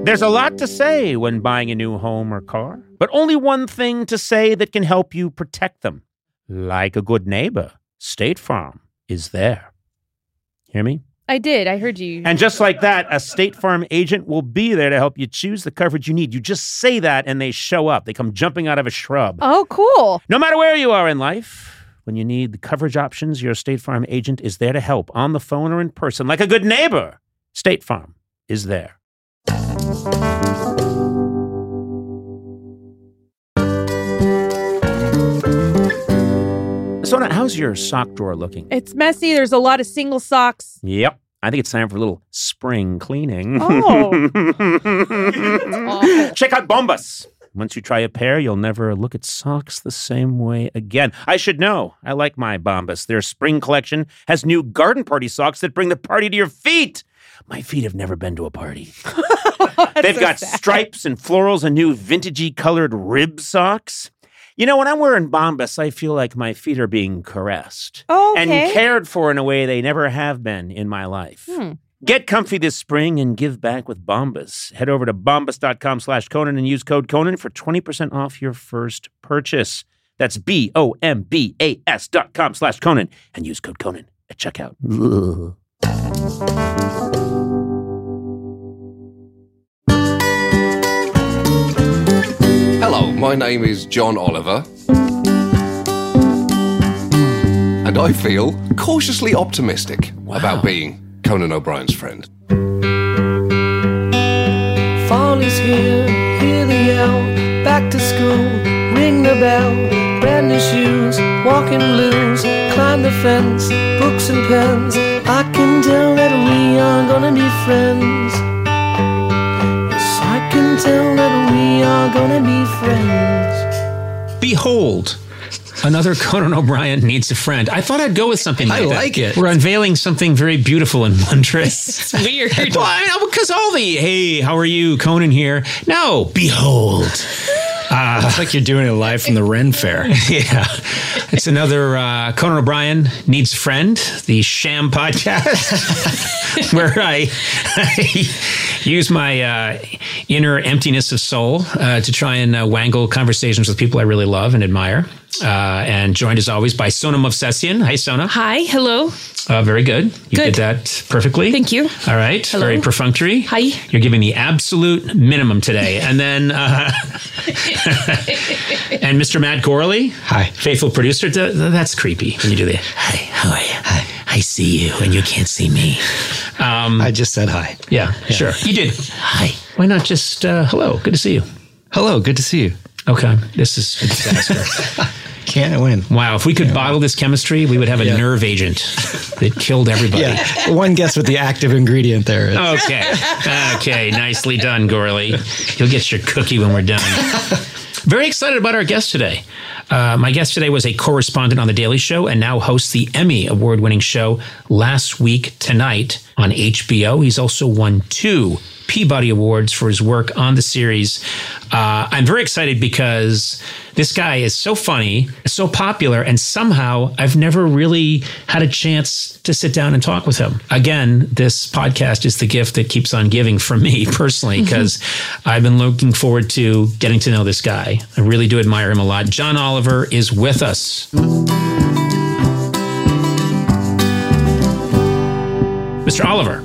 There's a lot to say when buying a new home or car, but only one thing to say that can help you protect them. Like a good neighbor, State Farm is there. Hear me? I did. I heard you. And just like that, a State Farm agent will be there to help you choose the coverage you need. You just say that and they show up. They come jumping out of a shrub. Oh, cool. No matter where you are in life, when you need the coverage options, your State Farm agent is there to help on the phone or in person. Like a good neighbor, State Farm is there. Sona, how's your sock drawer looking? It's messy. There's a lot of single socks. Yep. I think it's time for a little spring cleaning. Oh. Check out Bombas. Once you try a pair, you'll never look at socks the same way again. I should know. I like my Bombas. Their spring collection has new garden party socks that bring the party to your feet. My feet have never been to a party. They've got stripes and florals and new vintagey colored rib socks. You know, when I'm wearing Bombas, I feel like my feet are being caressed and cared for in a way they never have been in my life. Get comfy this spring and give back with Bombas. Head over to bombas.com/Conan and use code Conan for 20% off your first purchase. That's BOMBAS.com/Conan and use code Conan at checkout. Hello, my name is John Oliver, and I feel cautiously optimistic about being Conan O'Brien's friend. Fall is here, hear the yell, back to school, ring the bell, brand new shoes, walking blues, climb the fence, books and pens, I can tell that we are gonna be friends. Yes, I can tell that we are gonna be friends. Behold, another Conan O'Brien needs a friend. I thought I'd go with something like that. I like it. We're unveiling something very beautiful and wondrous. It's weird. Well, I know, because all the, hey, how are you, Conan here? No, behold. It's like you're doing it live from the Ren Fair. Yeah. It's another Conan O'Brien Needs a Friend, the sham podcast, where I use my inner emptiness of soul to try and wangle conversations with people I really love and admire. And joined as always by Sona Movsesian. Hi, Sona. Hi. Hello. Very good. You did that perfectly. Thank you. All right. Hello. Very perfunctory. Hi. You're giving the absolute minimum today. And then, and Mr. Matt Gorley. Hi. Faithful producer. That's creepy when you do that. Hi, how are you? Hi. I see you and you can't see me. I just said hi. Yeah, sure. You did. Hi. Why not just hello? Good to see you. Hello, good to see you. Okay. This is a disaster. Can't win. Wow, if we could bottle this chemistry, we would have a nerve agent that killed everybody. Yeah, one guess what the active ingredient there is. Okay, nicely done, Gorley. You'll get your cookie when we're done. Very excited about our guest today. My guest today was a correspondent on The Daily Show and now hosts the Emmy award-winning show Last Week Tonight on HBO. He's also won 2 Peabody Awards for his work on the series. I'm very excited because this guy is so funny, so popular, and somehow I've never really had a chance to sit down and talk with him. Again, this podcast is the gift that keeps on giving for me personally, because I've been looking forward to getting to know this guy. I really do admire him a lot. John Oliver is with us. Mr. Oliver.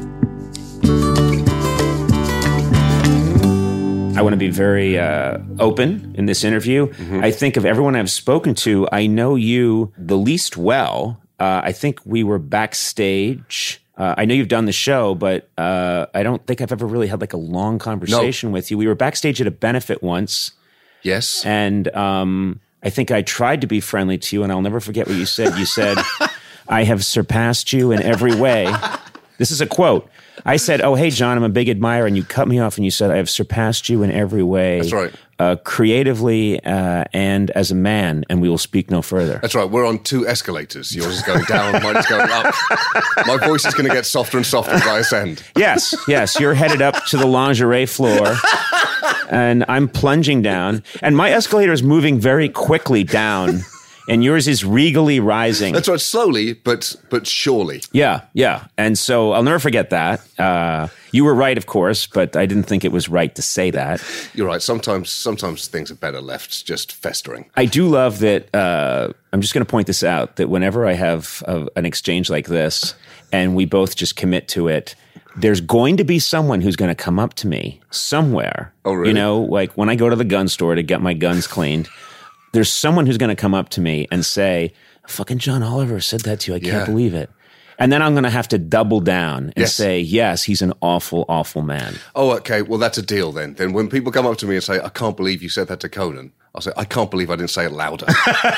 I want to be very open in this interview. Mm-hmm. I think of everyone I've spoken to, I know you the least well. I think we were backstage. I know you've done the show, but I don't think I've ever really had like a long conversation with you. We were backstage at a benefit once. Yes. And I think I tried to be friendly to you, and I'll never forget what you said. You said, I have surpassed you in every way. This is a quote. I said, oh, hey, John, I'm a big admirer. And you cut me off and you said, I have surpassed you in every way. That's right. Creatively and as a man, and we will speak no further. That's right. We're on 2 escalators. Yours is going down, mine is going up. My voice is going to get softer and softer as I ascend. Yes. You're headed up to the lingerie floor, and I'm plunging down. And my escalator is moving very quickly down and yours is regally rising. That's right, slowly, but surely. Yeah. And so I'll never forget that. You were right, of course, but I didn't think it was right to say that. You're right. Sometimes things are better left just festering. I do love that. I'm just going to point this out, that whenever I have an exchange like this and we both just commit to it, there's going to be someone who's going to come up to me somewhere. Oh, really? You know, like when I go to the gun store to get my guns cleaned, there's someone who's going to come up to me and say, fucking John Oliver said that to you. I can't believe it. And then I'm going to have to double down and say, yes, he's an awful, awful man. Oh, okay. Well, that's a deal then. Then when people come up to me and say, I can't believe you said that to Conan, I'll say, I can't believe I didn't say it louder.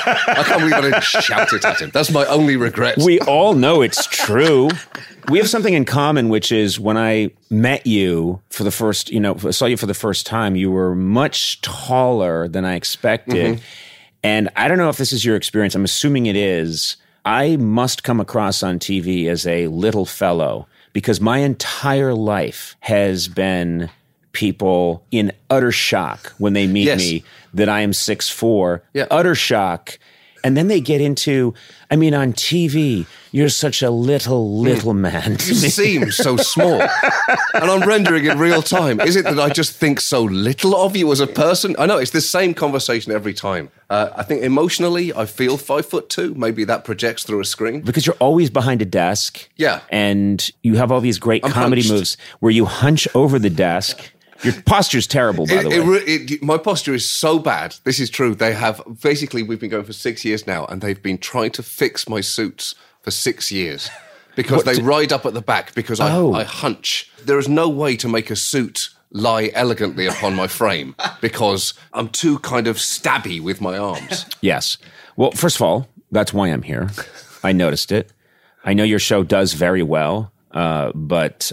I can't believe I didn't shout it at him. That's my only regret. We all know it's true. We have something in common, which is when I met you for the first, saw you for the first time, you were much taller than I expected. Mm-hmm. And I don't know if this is your experience. I'm assuming it is. I must come across on TV as a little fellow because my entire life has been people in utter shock when they meet me that I am 6'4", utter shock. And then they get into, on TV, you're such a little man. You seem so small. And I'm rendering in real time. Is it that I just think so little of you as a person? I know, it's the same conversation every time. I think emotionally, I feel 5'2". Maybe that projects through a screen. Because you're always behind a desk. Yeah. And you have all these great comedy moves where you hunch over the desk. Your posture's terrible, by the way. My posture is so bad. This is true. They have, basically, we've been going for 6 years now, and they've been trying to fix my suits for 6 years because they ride up at the back because I hunch. There is no way to make a suit lie elegantly upon my frame because I'm too kind of stabby with my arms. Yes. Well, first of all, that's why I'm here. I noticed it. I know your show does very well, but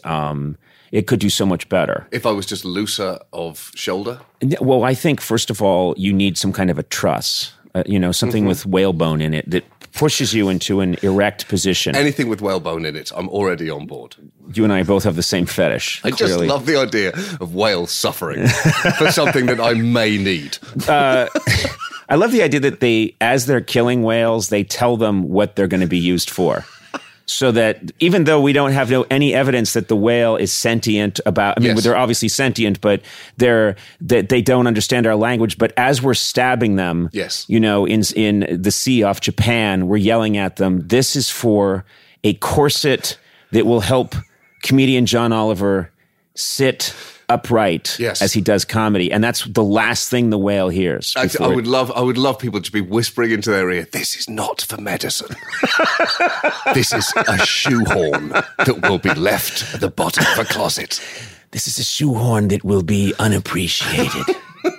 it could do so much better. If I was just looser of shoulder? Well, I think, first of all, you need some kind of a truss, something with whalebone in it that pushes you into an erect position. Anything with whalebone in it, I'm already on board. You and I both have the same fetish. I just love the idea of whales suffering for something that I may need. I love the idea that as they're killing whales, they tell them what they're going to be used for. So that even though we don't have any evidence that the whale is sentient they're obviously sentient, but they don't understand our language. But as we're stabbing them, in the sea off Japan, we're yelling at them, this is for a corset that will help comedian John Oliver sit upright as he does comedy, and that's the last thing the whale hears. I would love people to be whispering into their ear, this is not for medicine. This is a shoehorn that will be left at the bottom of a closet. This is a shoehorn that will be unappreciated.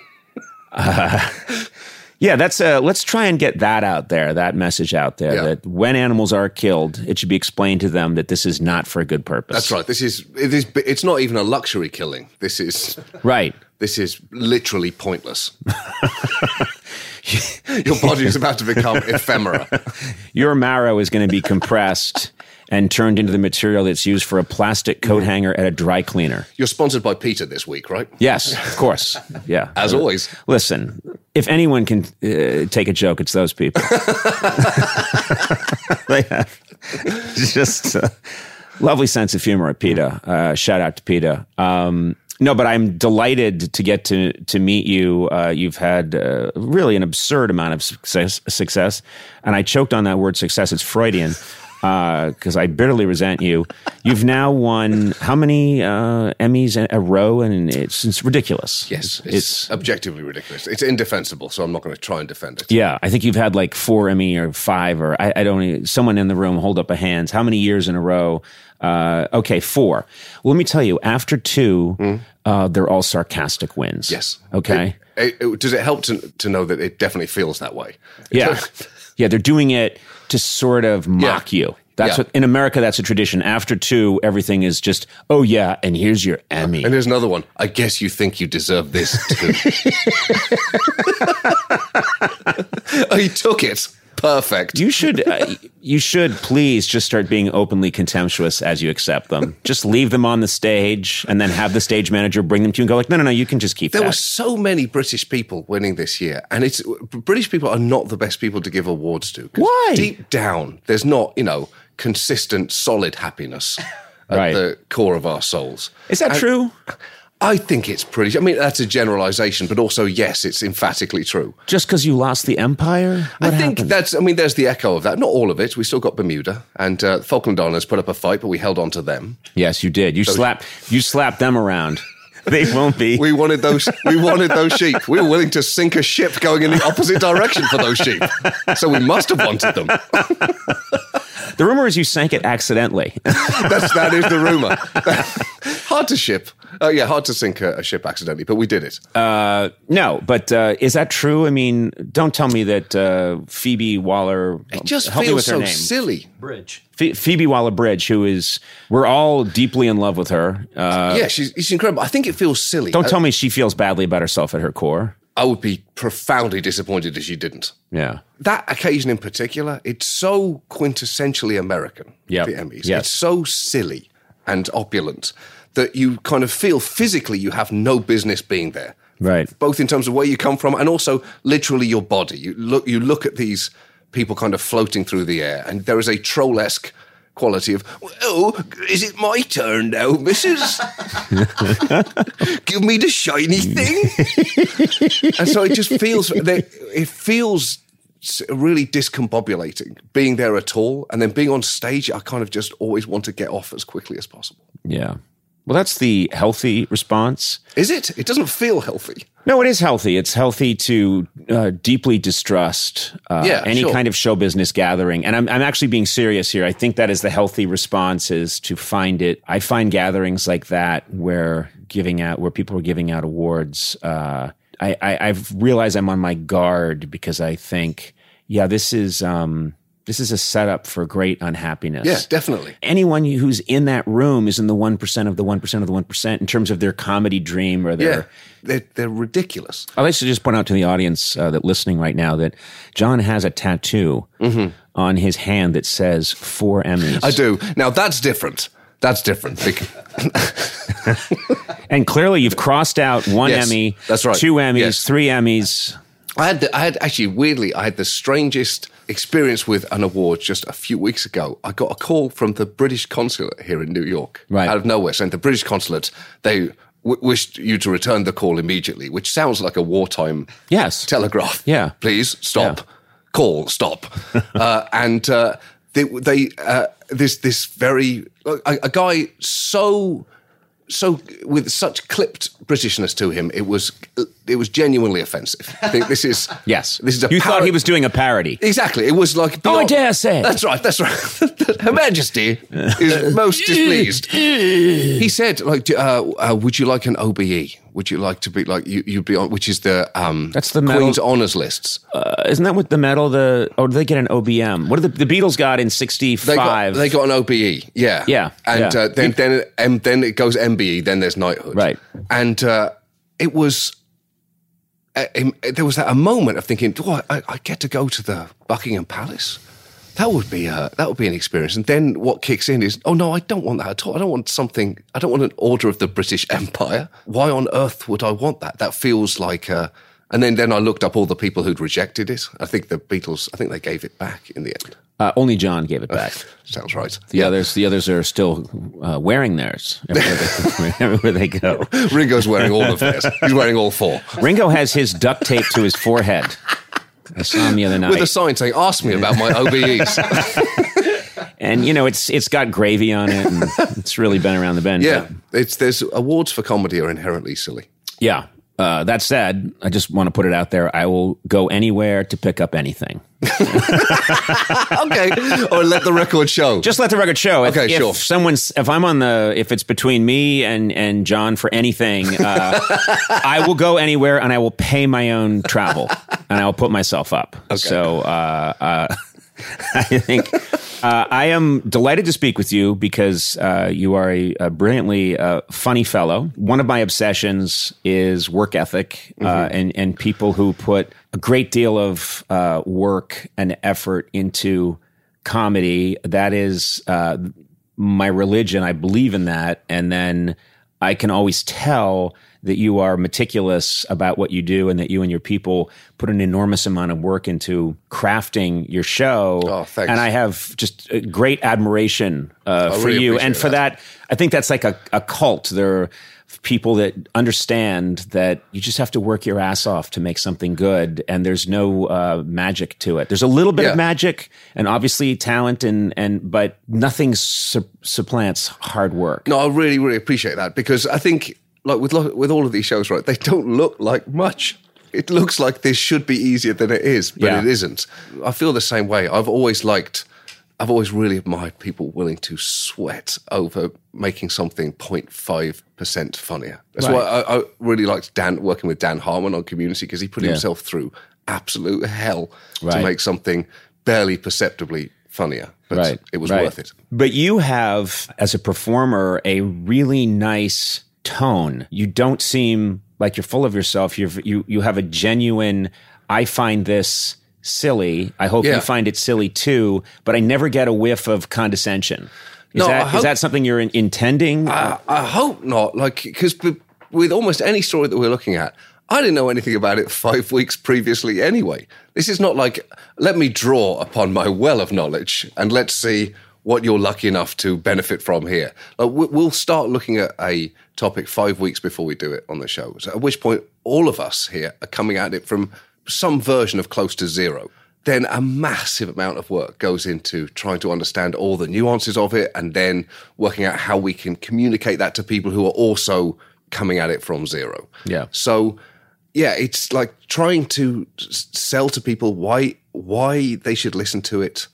Let's try and get that out there, that message out there, that when animals are killed, it should be explained to them that this is not for a good purpose. That's right. It's not even a luxury killing. This is literally pointless. Your body is about to become ephemera. Your marrow is going to be compressed and turned into the material that's used for a plastic coat hanger at a dry cleaner. You're sponsored by PETA this week, right? Yes, of course. Yeah. As always. Listen, if anyone can take a joke, it's those people. They have just a lovely sense of humor at PETA. Shout out to PETA. No, but I'm delighted to get to meet you. You've had really an absurd amount of success. And I choked on that word success. It's Freudian. Because I bitterly resent you. You've now won how many Emmys in a row, and it's ridiculous. Yes, it's objectively ridiculous. It's indefensible, so I'm not going to try and defend it. Yeah, I think you've had like 4 Emmy or 5, or I don't. Someone in the room hold up a hand. How many years in a row? 4. Well, let me tell you. After 2, they're all sarcastic wins. Yes. Okay. Does it help to know that it definitely feels that way? Yeah. Yeah, they're doing it to sort of mock you. That's what in America. That's a tradition. After 2, everything is just, oh yeah, and here's your Emmy. And here's another one. I guess you think you deserve this too. He took it. Perfect. You should please just start being openly contemptuous as you accept them. Just leave them on the stage and then have the stage manager bring them to you and go like, no, you can just keep There that. were so many British people winning this year, and British people are not the best people to give awards to. 'Cause Why? Deep down, there's not, consistent, solid happiness at the core of our souls. Is that true? I think it's pretty. I mean, that's a generalization, but also, yes, it's emphatically true. Just because you lost the empire? What I think happened? there's the echo of that. Not all of it. We still got Bermuda, and Falkland Islands put up a fight, but we held on to them. Yes, you did. You slapped them around. They won't be. We wanted those sheep. We were willing to sink a ship going in the opposite direction for those sheep. So we must have wanted them. The rumor is you sank it accidentally. That is the rumor. Hard to ship. Hard to sink a ship accidentally, but we did it. No, but is that true? I mean, don't tell me that Phoebe Waller. It just help me feels with her so name. silly. Bridge. Phoebe Waller-Bridge, we're all deeply in love with her. She's incredible. I think it feels silly. Don't tell me she feels badly about herself at her core. I would be profoundly disappointed if she didn't. Yeah. That occasion in particular, it's so quintessentially American, Yep. the Emmys. Yes. It's so silly and opulent that you kind of feel physically you have no business being there. Right. Both in terms of where you come from and also literally your body. You look at these people kind of floating through the air, and there is a troll-esque quality of, oh, is it my turn now, missus? Give me the shiny thing. And so it just feels, really discombobulating being there at all. And then being on stage, I kind of just always want to get off as quickly as possible. Yeah. Well, that's the healthy response. Is it? It doesn't feel healthy. No, it is healthy. It's healthy to deeply distrust any kind of show business gathering. And I'm actually being serious here. I think that is the healthy response, is to find it. I find gatherings like that where people are giving out awards. I've realized I'm on my guard because I think, this is a setup for great unhappiness. Yeah, definitely. Anyone who's in that room is in the 1% of the 1% of the 1% in terms of their comedy dream or their... Yeah, they're ridiculous. I'd like to just point out to the audience that listening right now that John has a tattoo on his hand that says 4 Emmys. I do. Now, that's different. That's different. And clearly you've crossed out 1 Emmy, that's right. 2 Emmys, Yes. 3 Emmys. I had the strangest experience with an award just a few weeks ago. I got a call from the British consulate here in New York, right, out of nowhere, saying the British consulate, they wished you to return the call immediately, which sounds like a wartime telegraph. Yeah. Please stop. Yeah. Call, stop. This very a guy so with such clipped Britishness to him, it was genuinely offensive. I think this is You thought he was doing a parody. Exactly. It was like I dare say. That's right. Her Majesty is most displeased. He said, would you like an OBE? Would you like to be you'd be on, which is the that's the medal. Queen's Honours lists. Isn't that what the medal? Do they get an OBM? What did the Beatles got in '65? They got an OBE. Yeah, yeah, and then it goes MBE. Then there's knighthood. Right, and it was. There was a moment of thinking, I get to go to the Buckingham Palace? That would be an experience. And then what kicks in is, oh no, I don't want that at all. I don't want an order of the British Empire. Why on earth would I want that? That feels like and then I looked up all the people who'd rejected it. I think the Beatles, they gave it back in the end. Only John gave it back. Sounds right. The others are still wearing theirs everywhere they go. Ringo's wearing all of theirs. He's wearing all 4. Ringo has his duct tape to his forehead. I saw him the other night with a sign saying, "Ask me about my OBEs." And it's got gravy on it, and it's really been around the bend. Yeah, there's awards for comedy are inherently silly. Yeah. That said, I just want to put it out there. I will go anywhere to pick up anything. Okay. Or let the record show. Just let the record show. Okay, sure. If it's between me and John for anything, I will go anywhere and I will pay my own travel and I will put myself up. Okay. So, I think I am delighted to speak with you because you are a brilliantly funny fellow. One of my obsessions is work ethic and people who put a great deal of work and effort into comedy. That is my religion. I believe in that. And then I can always tell that you are meticulous about what you do and that you and your people put an enormous amount of work into crafting your show. Oh, thanks. And I have just a great admiration for you. And for that, I think that's like a cult. There are people that understand that you just have to work your ass off to make something good, and there's no magic to it. There's a little bit of magic and obviously talent, but nothing supplants hard work. No, I really, really appreciate that, because I think like with all of these shows, right, they don't look like much. It looks like this should be easier than it is, but it isn't. I feel the same way. I've always really admired people willing to sweat over making something 0.5% funnier. That's why I really liked working with Dan Harmon on Community, because he put himself through absolute hell to make something barely perceptibly funnier. But it was worth it. But you have, as a performer, a really nice tone. You don't seem like you're full of yourself. You have a genuine, I find this silly. I hope you find it silly too, but I never get a whiff of condescension. Is that something you're intending? I hope not. Like, because with almost any story that we're looking at, I didn't know anything about it 5 weeks previously anyway. This is not like, let me draw upon my well of knowledge and let's see what you're lucky enough to benefit from here. We'll start looking at a topic 5 weeks before we do it on the show, at which point all of us here are coming at it from some version of close to zero. Then a massive amount of work goes into trying to understand all the nuances of it, and then working out how we can communicate that to people who are also coming at it from zero. Yeah. So, yeah, it's like trying to sell to people why they should listen to it,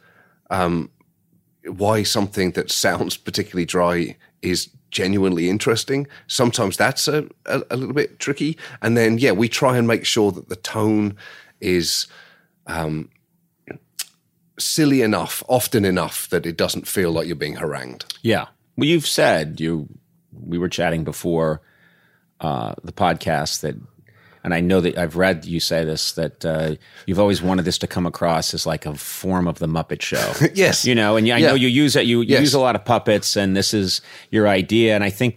why something that sounds particularly dry is genuinely interesting. Sometimes that's a little bit tricky. And then, we try and make sure that the tone is silly enough, often enough, that it doesn't feel like you're being harangued. Yeah. Well, you've said, we were chatting before the podcast that, and I know that I've read you say this, that you've always wanted this to come across as like a form of the Muppet Show. Yes. And I know you use it. You use a lot of puppets, and this is your idea. And I think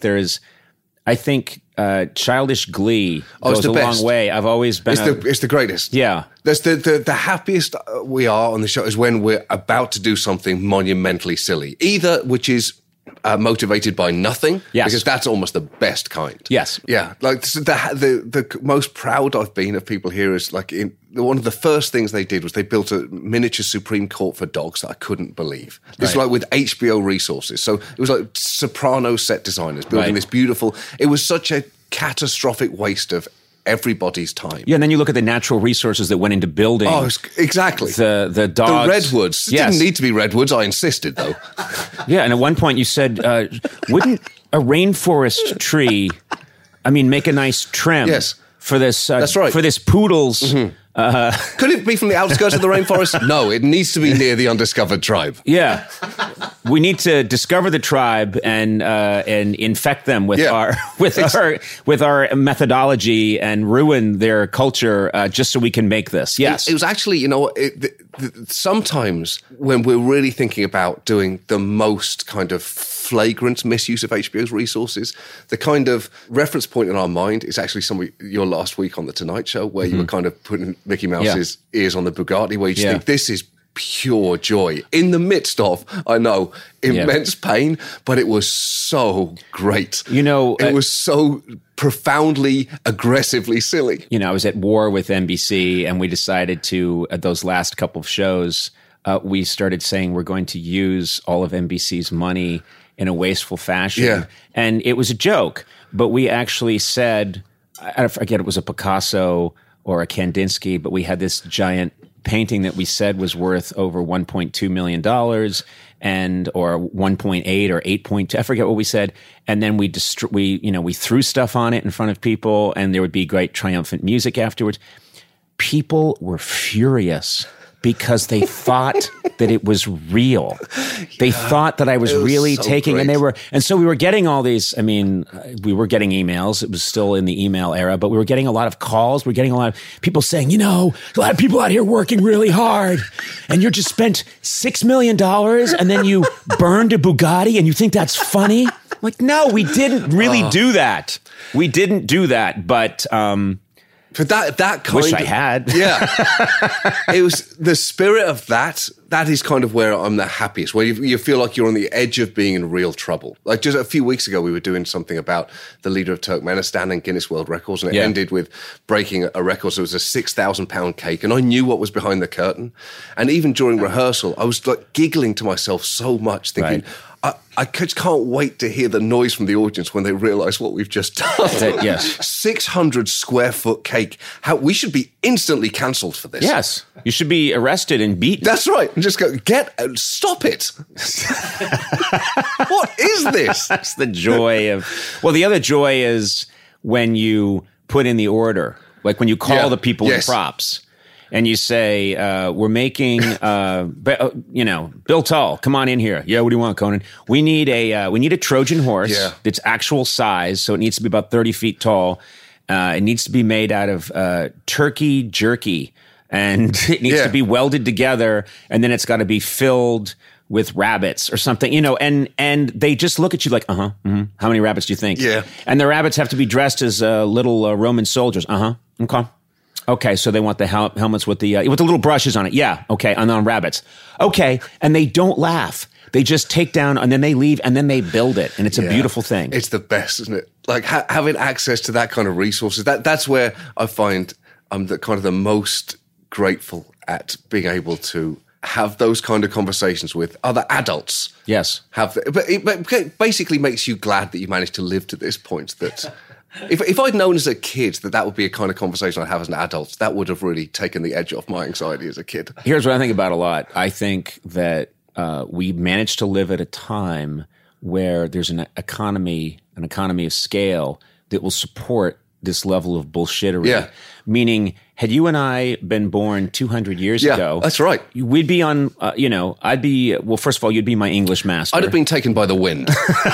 childish glee goes a long way. I've always been it's the greatest. Yeah. That's the happiest we are on the show is when we're about to do something monumentally silly, either which is motivated by nothing, because that's almost the best kind. Yes. Yeah. Like the most proud I've been of people here is like one of the first things they did was they built a miniature Supreme Court for dogs that I couldn't believe. This was like with HBO resources. So it was like Soprano set designers building this beautiful, it was such a catastrophic waste of everybody's time. Yeah, and then you look at the natural resources that went into building. Oh, exactly. The dogs. The redwoods. It didn't need to be redwoods. I insisted, though. Yeah, and at one point you said, wouldn't a rainforest tree, make a nice trim for this? That's right. For this poodle's. Mm-hmm. Could it be from the outskirts of the rainforest? No, it needs to be near the undiscovered tribe. Yeah. We need to discover the tribe and infect them with our methodology and ruin their culture just so we can make this. Yes. It was actually, sometimes when we're really thinking about doing the most kind of flagrant misuse of HBO's resources, the kind of reference point in our mind is actually your last week on The Tonight Show, where you were kind of putting Mickey Mouse's ears on the Bugatti, where you just think this is pure joy in the midst of, I know, immense pain, but it was so great. It was so profoundly, aggressively silly. I was at war with NBC, and we decided to, at those last couple of shows, we started saying we're going to use all of NBC's money in a wasteful fashion. Yeah. And it was a joke, but we actually said, I forget, it was a Picasso or a Kandinsky, but we had this giant painting that we said was worth over $1.2 million or 1.8 or 8.2. I forget what we said. And then we threw stuff on it in front of people, and there would be great triumphant music afterwards. People were furious because they thought that it was real. They thought that I was really so taking, great. and so we were getting all these, we were getting emails. It was still in the email era, but we were getting a lot of calls. We're getting a lot of people saying, a lot of people out here working really hard, and you just spent $6 million and then you burned a Bugatti and you think that's funny? I'm like, no, we didn't really do that. We didn't do that, but... For that kind wish of... I had. Yeah. It was the spirit of that. That is kind of where I'm the happiest, where you feel like you're on the edge of being in real trouble. Like just a few weeks ago, we were doing something about the leader of Turkmenistan and Guinness World Records, and it ended with breaking a record. So it was a 6,000-pound cake, and I knew what was behind the curtain. And even during rehearsal, I was like giggling to myself so much, thinking... Right. I just can't wait to hear the noise from the audience when they realise what we've just done. Yes. 600 square foot cake. We should be instantly cancelled for this. Yes. You should be arrested and beaten. That's right. And just go, stop it. What is this? That's the joy of... Well, the other joy is when you put in the order. Like when you call the people in props. And you say, we're making, Bill Tull, come on in here. Yeah, what do you want, Conan? We need a Trojan horse that's actual size, so it needs to be about 30 feet tall. It needs to be made out of turkey jerky, and it needs to be welded together, and then it's got to be filled with rabbits or something, and they just look at you like, how many rabbits do you think? Yeah. And the rabbits have to be dressed as little Roman soldiers. Okay. Okay, so they want the helmets with the little brushes on it. Yeah, okay, and on rabbits. Okay, and they don't laugh. They just take down, and then they leave, and then they build it, and it's a beautiful thing. It's the best, isn't it? Like having access to that kind of resources. That's where I find I'm the most grateful at being able to have those kind of conversations with other adults. Yes, but it basically makes you glad that you managed to live to this point. That. If I'd known as a kid that would be a kind of conversation I'd have as an adult, that would have really taken the edge off my anxiety as a kid. Here's what I think about a lot. I think that we managed to live at a time where there's an economy of scale that will support this level of bullshittery. Yeah. Meaning, had you and I been born 200 years ago... that's right. We'd be on, I'd be... Well, first of all, you'd be my English master. I'd have been taken by the wind.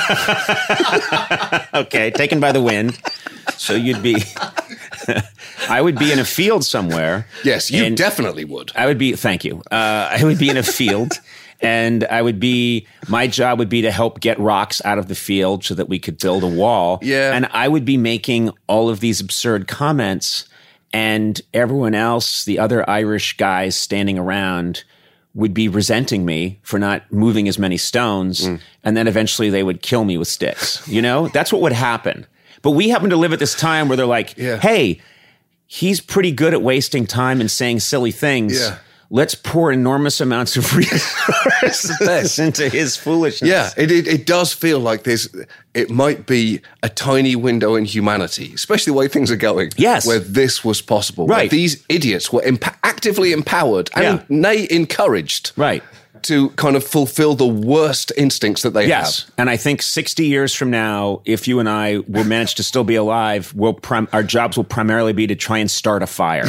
Okay, taken by the wind. So you'd be... I would be in a field somewhere. Yes, you definitely would. I would be... Thank you. I would be in a field... And my job would be to help get rocks out of the field so that we could build a wall. Yeah. And I would be making all of these absurd comments, and everyone else, the other Irish guys standing around, would be resenting me for not moving as many stones. And then eventually they would kill me with sticks. That's what would happen. But we happen to live at this time where they're like, hey, he's pretty good at wasting time and saying silly things. Yeah. Let's pour enormous amounts of resources into his foolishness. Yeah, it does feel like it might be a tiny window in humanity, especially the way things are going. Yes. Where this was possible. Right. Where these idiots were actively empowered and nay, encouraged. Right. To kind of fulfill the worst instincts that they have. And I think 60 years from now, if you and I will manage to still be alive, our jobs will primarily be to try and start a fire.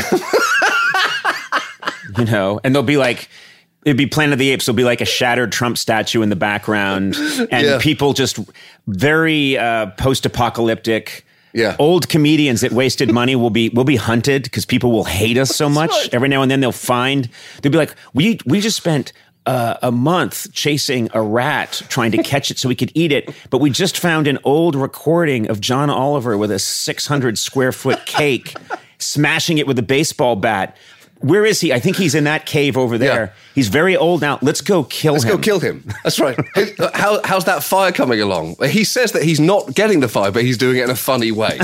And they'll be like, it'd be Planet of the Apes. There'll be like a shattered Trump statue in the background, and people just very post-apocalyptic. Yeah. Old comedians that wasted money will be hunted because people will hate us so much. Right. Every now and then they'll be like, we just spent a month chasing a rat trying to catch it so we could eat it, but we just found an old recording of John Oliver with a 600 square foot cake, smashing it with a baseball bat. Where is he? I think he's in that cave over there. Yeah. He's very old now. Let's go kill him. Let's go kill him. That's right. How's that fire coming along? He says that he's not getting the fire, but he's doing it in a funny way.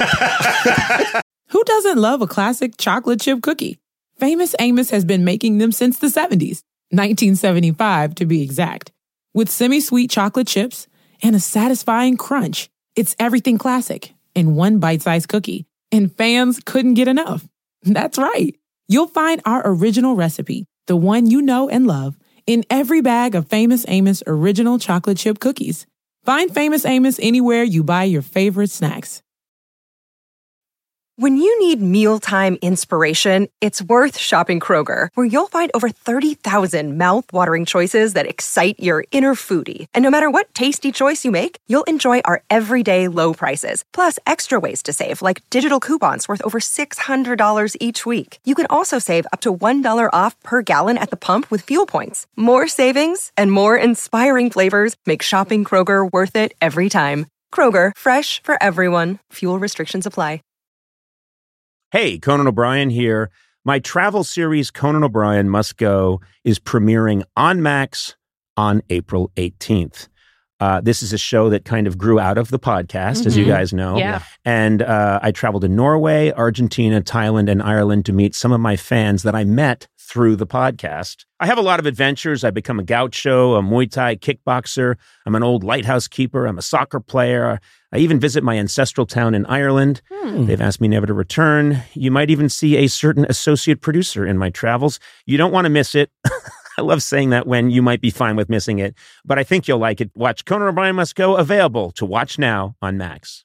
Who doesn't love a classic chocolate chip cookie? Famous Amos has been making them since the 70s, 1975 to be exact. With semi-sweet chocolate chips and a satisfying crunch, it's everything classic in one bite-sized cookie, and fans couldn't get enough. That's right. You'll find our original recipe, the one you know and love, in every bag of Famous Amos original chocolate chip cookies. Find Famous Amos anywhere you buy your favorite snacks. When you need mealtime inspiration, it's worth shopping Kroger, where you'll find over 30,000 mouth-watering choices that excite your inner foodie. And no matter what tasty choice you make, you'll enjoy our everyday low prices, plus extra ways to save, like digital coupons worth over $600 each week. You can also save up to $1 off per gallon at the pump with fuel points. More savings and more inspiring flavors make shopping Kroger worth it every time. Kroger, fresh for everyone. Fuel restrictions apply. Hey, Conan O'Brien here. My travel series, Conan O'Brien Must Go, is premiering on Max on April 18th. This is a show that kind of grew out of the podcast, as you guys know. Yeah. And I traveled to Norway, Argentina, Thailand, and Ireland to meet some of my fans that I met through the podcast. I have a lot of adventures. I become a gaucho, a Muay Thai kickboxer. I'm an old lighthouse keeper. I'm a soccer player. I even visit my ancestral town in Ireland. They've asked me never to return. You might even see a certain associate producer in my travels. You don't want to miss it. I love saying that when you might be fine with missing it, but I think you'll like it. Watch Conan O'Brien Must Go, available to watch now on Max.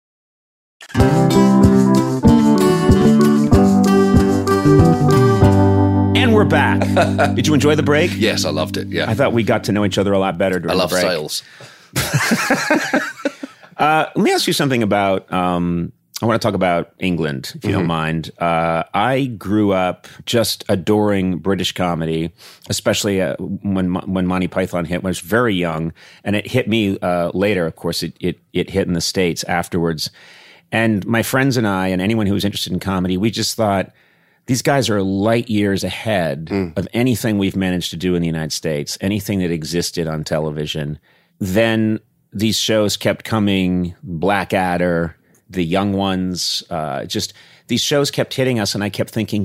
And we're back. Did you enjoy the break? Yes, I loved it. Yeah. I thought we got to know each other a lot better during the break. I love sales. Let me ask you something about, I want to talk about England, if you don't mind. I grew up just adoring British comedy, especially when Monty Python hit when I was very young. And it hit me later, of course, it hit in the States afterwards. And my friends and I, and anyone who was interested in comedy, we just thought, these guys are light years ahead of anything we've managed to do in the United States, anything that existed on television. Then these shows kept coming, Blackadder, The Young Ones, just these shows kept hitting us, and I kept thinking,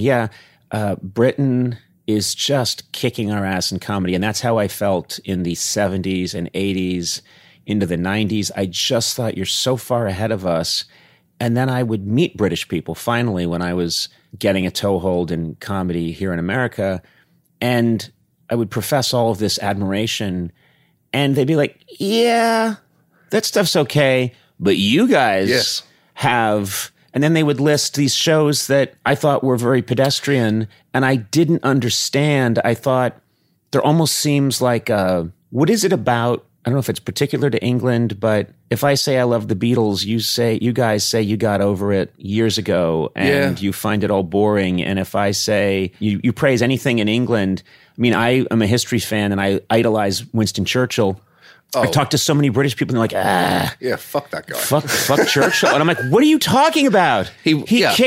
Britain is just kicking our ass in comedy. And that's how I felt in the 70s and 80s, into the 90s. I just thought, you're so far ahead of us. And then I would meet British people, finally, when I was getting a toehold in comedy here in America, and I would profess all of this admiration, and they'd be like, yeah, that stuff's okay, but you guys have... And then they would list these shows that I thought were very pedestrian, and I didn't understand. I thought, there almost seems like, what is it about? I don't know if it's particular to England, but if I say I love the Beatles, you guys say you got over it years ago, and you find it all boring. And if I say you praise anything in England, I mean, I am a history fan and I idolize Winston Churchill. I've talked to so many British people, and they're like, yeah, fuck that guy. Fuck Churchill. And I'm like, what are you talking about? He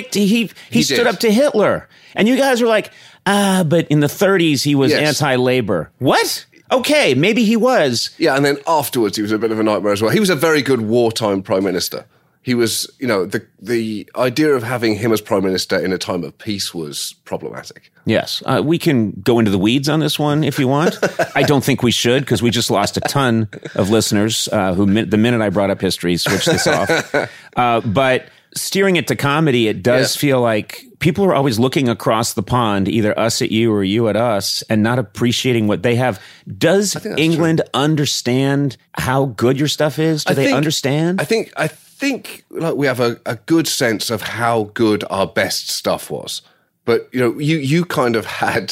stood up to Hitler. And you guys are like, but in the 30s, he was anti-labor. What? Okay, maybe he was. Yeah, and then afterwards, he was a bit of a nightmare as well. He was a very good wartime prime minister. He was, the idea of having him as prime minister in a time of peace was problematic. Yes. We can go into the weeds on this one if you want. I don't think we should, because we just lost a ton of listeners who, the minute I brought up history, switched this off. But steering it to comedy, it does feel like people are always looking across the pond, either us at you or you at us, and not appreciating what they have. Does England understand how good your stuff is? Do they understand? I think like we have a good sense of how good our best stuff was. But you kind of had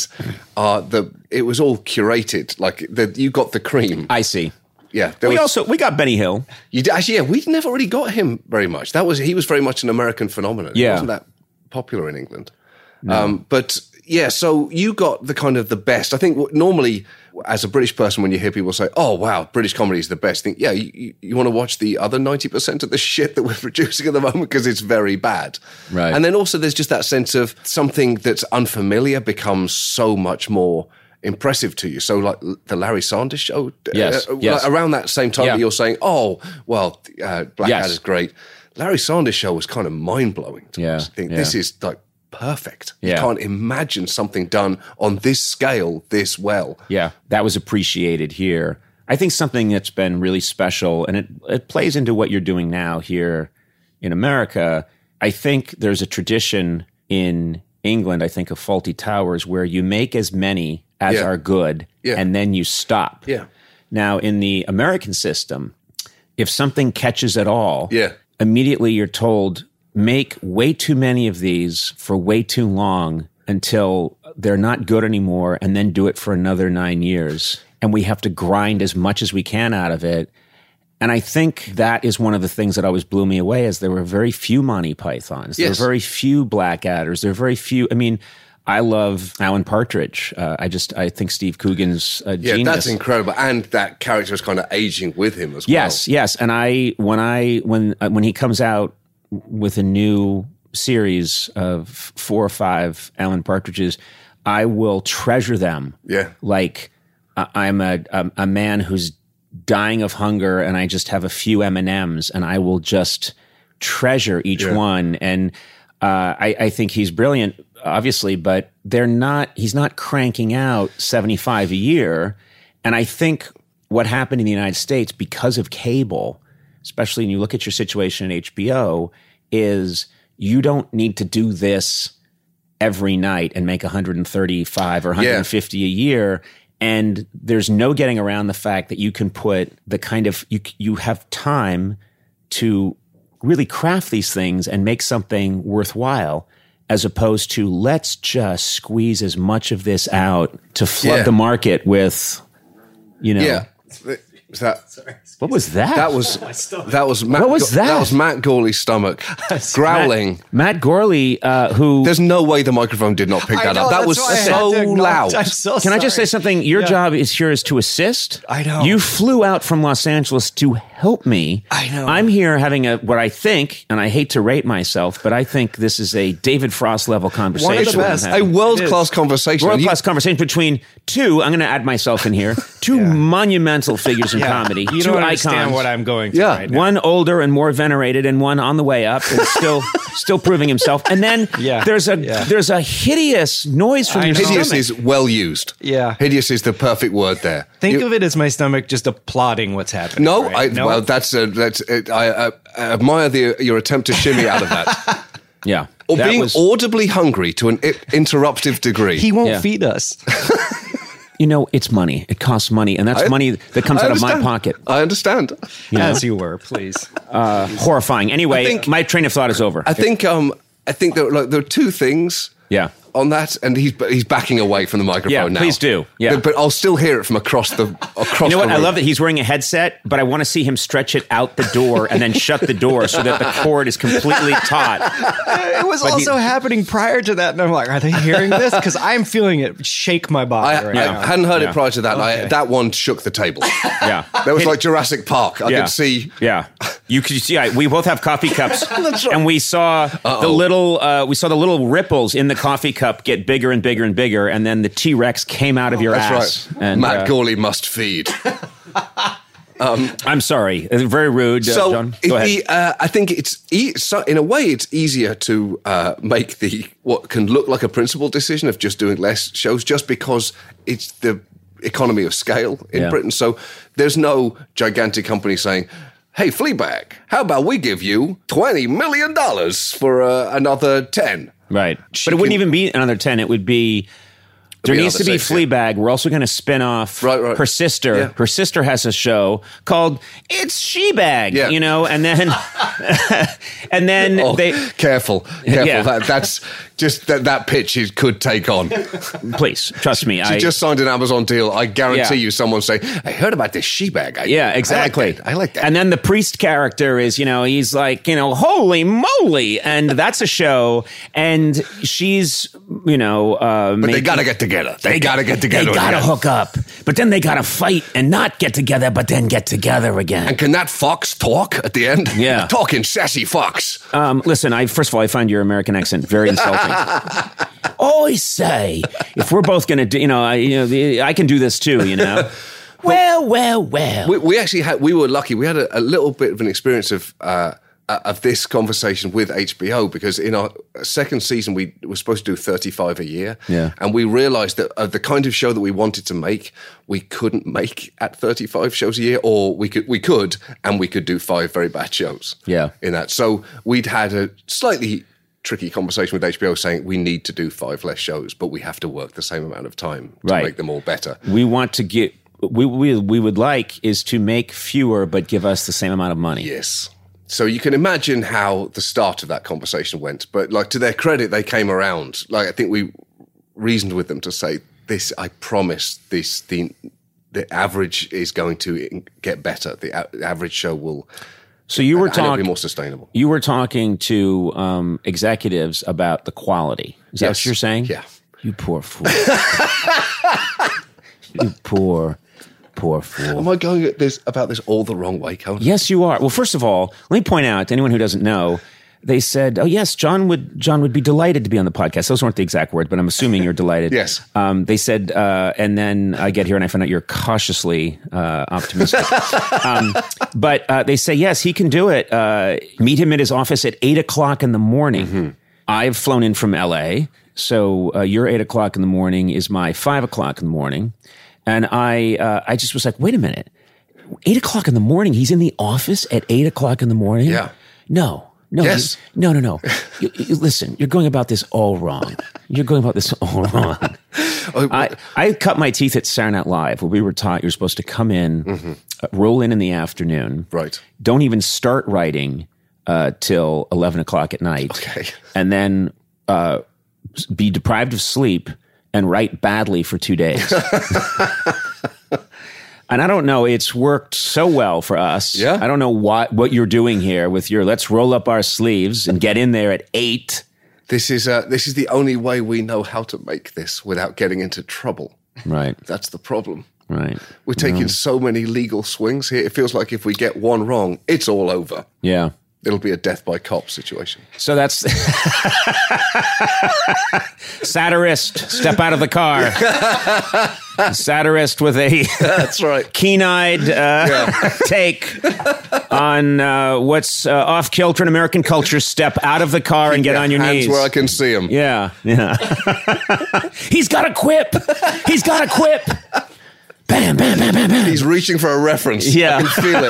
it was all curated, like you got the cream. I see. Yeah, we got Benny Hill. You did, actually, we never really got him very much. He was very much an American phenomenon. Yeah, he wasn't that popular in England. No. But yeah, so you got the kind of the best. I think normally, as a British person, when you hear people say, "Oh wow, British comedy is the best," think, yeah, you want to watch the other 90% of the shit that we're producing at the moment because it's very bad. Right. And then also there's just that sense of something that's unfamiliar becomes so much more impressive to you. So like the Larry Sanders Show, yes. Around that same time that you're saying, oh, well, Blackadder's great. Larry Sanders Show was kind of mind-blowing to us. I think this is like perfect. You can't imagine something done on this scale this well. Yeah, that was appreciated here. I think something that's been really special, and it plays into what you're doing now here in America. I think there's a tradition in England, I think, of Fawlty Towers, where you make as many as are good, and then you stop. Yeah. Now, in the American system, if something catches at all, immediately you're told, make way too many of these for way too long until they're not good anymore, and then do it for another 9 years. And we have to grind as much as we can out of it. And I think that is one of the things that always blew me away, is there were very few Monty Pythons. There were very few Blackadders. There were very few. I mean, I love Alan Partridge. I think Steve Coogan's genius. Yeah, that's incredible. And that character is kind of aging with him as well. Yes. And when he comes out with a new series of 4 or 5 Alan Partridges, I will treasure them. Yeah. Like I'm a man who's dying of hunger, and I just have a few M&Ms, and I will just treasure each one. And I think he's brilliant, obviously, but he's not cranking out 75 a year. And I think what happened in the United States because of cable, especially when you look at your situation at HBO, is you don't need to do this every night and make 135 or 150 a year. And there's no getting around the fact that you can put the kind of, you have time to really craft these things and make something worthwhile, as opposed to let's just squeeze as much of this out to flood the market with, Yeah. What was that? That was Matt. What was that? That was Matt Gorley's stomach growling. Matt Gorley, who... There's no way the microphone did not pick that up. That was so loud. Can I just say something? Your job here is to assist. I know. You flew out from Los Angeles to help me. I know. I'm here having what I think, and I hate to rate myself, but I think this is a David Frost level conversation. One of the best. A world-class conversation. World-class conversation between two, I'm going to add myself in here, two monumental figures in comedy. You two don't understand icons. what I'm going through right now. One older and more venerated, and one on the way up and still proving himself. And then there's a hideous noise from your hideous stomach. is well used. Yeah. Hideous is the perfect word there. Think of it as my stomach just applauding what's happening. No, right? well, that's it. I admire your attempt to shimmy out of that. Yeah. Or being audibly hungry to an interruptive degree. He won't feed us. You know, it's money. It costs money, and that's money that comes out of my pocket. I understand. As you were, please. Horrifying. Anyway, my train of thought is over. I think there are two things. Yeah. On that, and he's backing away from the microphone now. Please do. Yeah, but I'll still hear it from across the. You know what? I love that he's wearing a headset, but I want to see him stretch it out the door and then shut the door so that the cord is completely taut. It was also happening prior to that, and I'm like, are they hearing this? Because I'm feeling it shake my body right now. I hadn't heard it prior to that. Okay. That one shook the table. Yeah, that was like Jurassic Park. I could see. Yeah, you could see. We both have coffee cups, and we saw the little ripples in the coffee cup get bigger and bigger and bigger, and then the T-Rex came out of your ass. That's right. And, Matt Gorley must feed. I'm sorry. Very rude, John. Go ahead. I think in a way it's easier to make what can look like a principled decision of just doing less shows, just because it's the economy of scale in Britain. So there's no gigantic company saying, hey, Fleabag, how about we give you $20 million for another 10? Right. But it wouldn't even be another 10. It would be... There needs to be Fleabag. We're also going to spin off her sister. Yeah. Her sister has a show called It's She-Bag, and then and then they careful. Yeah. That's just that pitch could take on. Please trust me. She just signed an Amazon deal. I guarantee you, someone say, "I heard about this She-Bag." Exactly. I like that. And then the priest character is, he's like, holy moly, and that's a show, and she's, but they got to get together. They got to get together. They got to hook up. But then they got to fight and not get together, but then get together again. And can that fox talk at the end? Yeah. Talking sassy fox. Listen, first of all, I find your American accent very insulting. I say, if we're both going to do, I can do this too, Well. We actually we were lucky. We had a little bit of an experience of this conversation with HBO, because in our second season we were supposed to do 35 a year, and we realized that the kind of show that we wanted to make, we couldn't make at 35 shows a year, or we could do 5 very bad shows in that. So we'd had a slightly tricky conversation with HBO saying we need to do 5 less shows, but we have to work the same amount of time to make them all better. We want to we would like is to make fewer but give us the same amount of money. Yes. So you can imagine how the start of that conversation went. But like, to their credit, they came around. Like, I think we reasoned with them to say, this, I promise, this, the average is going to get better. The average show will... So you were talking more sustainable. You were talking to executives about the quality. Is that what you're saying? Yeah. You poor fool. You poor fool. Am I going at this about this all the wrong way, Conan? Yes, you are. Well, first of all, let me point out to anyone who doesn't know. They said, "Oh yes, John would be delighted to be on the podcast." Those weren't the exact words, but I'm assuming you're delighted. Yes. They said, and then I get here and I find out you're cautiously optimistic. But they say, yes, he can do it. Meet him at his office at 8:00 in the morning. Mm-hmm. I've flown in from LA, so your 8:00 in the morning is my 5:00 in the morning, and I just was like, wait a minute, 8:00 in the morning? He's in the office at 8:00 in the morning? Yeah. No. Yes. No. You listen, you're going about this all wrong. I cut my teeth at Saturday Night Live, where we were taught you're supposed to come in, roll in the afternoon. Right. Don't even start writing till 11 o'clock at night. Okay. And then be deprived of sleep and write badly for 2 days. And I don't know, it's worked so well for us. Yeah. I don't know what you're doing here with your let's roll up our sleeves and get in there at 8. This is the only way we know how to make this without getting into trouble. Right. That's the problem. Right. We're taking so many legal swings here. It feels like if we get one wrong, it's all over. Yeah. It'll be a death by cop situation. So that's satirist, step out of the car. Satirist with a that's right keen-eyed take on what's off kilter in American culture. Step out of the car and get on your knees. Where I can see him. Yeah. He's got a quip. Bam, bam, bam, bam, bam. He's reaching for a reference. Yeah. I can feel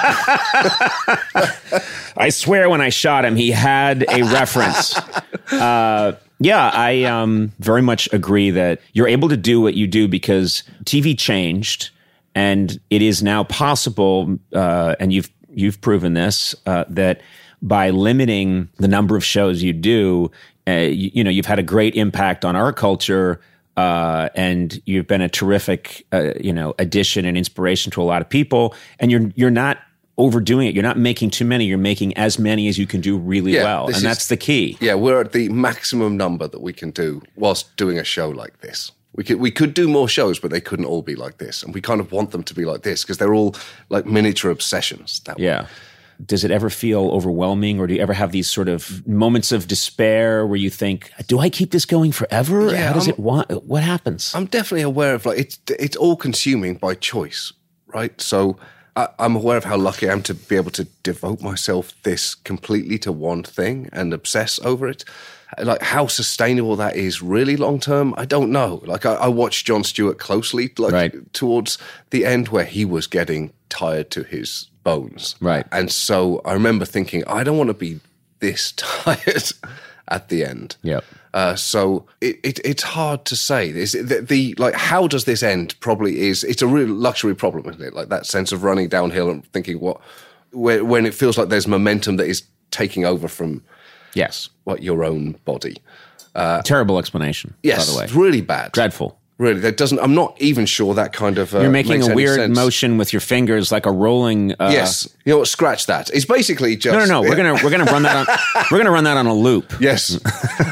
it. I swear when I shot him, he had a reference. I very much agree that you're able to do what you do because TV changed, and it is now possible, and you've proven this, that by limiting the number of shows you do, you've had a great impact on our culture. And you've been a terrific, addition and inspiration to a lot of people. And you're not overdoing it. You're not making too many. You're making as many as you can do really well. And that's the key. Yeah, we're at the maximum number that we can do whilst doing a show like this. We could do more shows, but they couldn't all be like this. And we kind of want them to be like this because they're all like miniature obsessions. That way. Does it ever feel overwhelming, or do you ever have these sort of moments of despair where you think, do I keep this going forever? Yeah, what happens? I'm definitely aware of it's all consuming by choice, right? So I'm aware of how lucky I am to be able to devote myself this completely to one thing and obsess over it. Like how sustainable that is really long term, I don't know. Like I watched Jon Stewart closely, towards the end where he was getting tired to his bones. Right. And so I remember thinking, I don't want to be this tired at the end. Yep. So it's hard to say. How does this end? Probably it's a real luxury problem, isn't it? Like that sense of running downhill and thinking when it feels like there's momentum that is taking over from your own body. Terrible explanation. Yes, by the way, it's really bad, dreadful. Really, that doesn't. I'm not even sure that kind of. You're making makes a weird sense. motion with your fingers, like a rolling. Yes, you know what? Scratch that. It's basically just. No. We're gonna run that on. We're gonna run that on a loop. Yes.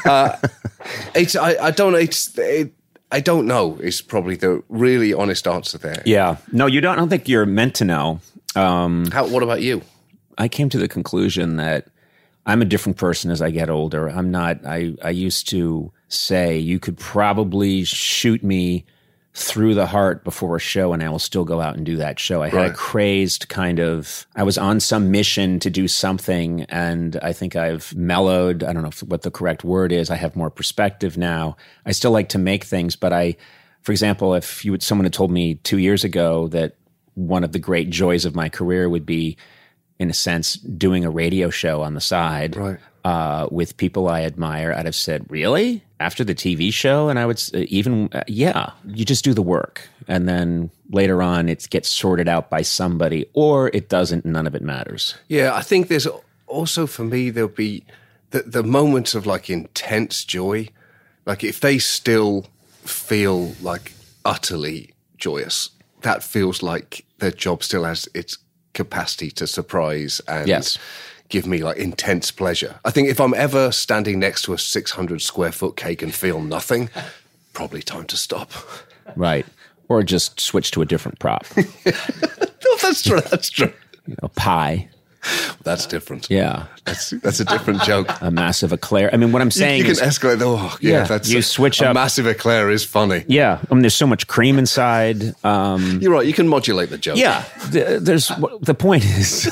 I don't know. Is probably the really honest answer there. Yeah. No, you don't. I don't think you're meant to know. What about you? I came to the conclusion that I'm a different person as I get older. I'm not. I used to say you could probably shoot me through the heart before a show and I will still go out and do that show. I had a crazed kind of, I was on some mission to do something, and I think I've mellowed. I don't know what the correct word is. I have more perspective now. I still like to make things, but for example, if someone had told me 2 years ago that one of the great joys of my career would be, in a sense, doing a radio show on the side. Right. with people I admire, I'd have said, really? After the TV show? And I would yeah, you just do the work. And then later on, it gets sorted out by somebody, or it doesn't, none of it matters. Yeah, I think there's also, for me, there'll be the moments of like intense joy. Like if they still feel like utterly joyous, that feels like their job still has its capacity to surprise and give me like intense pleasure. I think if I'm ever standing next to a 600 square foot cake and feel nothing, probably time to stop. Right. Or just switch to a different prop. No, that's true. That's true. Pie. That's different. Yeah. That's a different joke. A massive eclair. I mean, what I'm saying is... You can escalate. Oh, yeah. That's you switch up. A massive eclair is funny. Yeah. I mean, there's so much cream inside. You're right. You can modulate the joke. Yeah. The point is...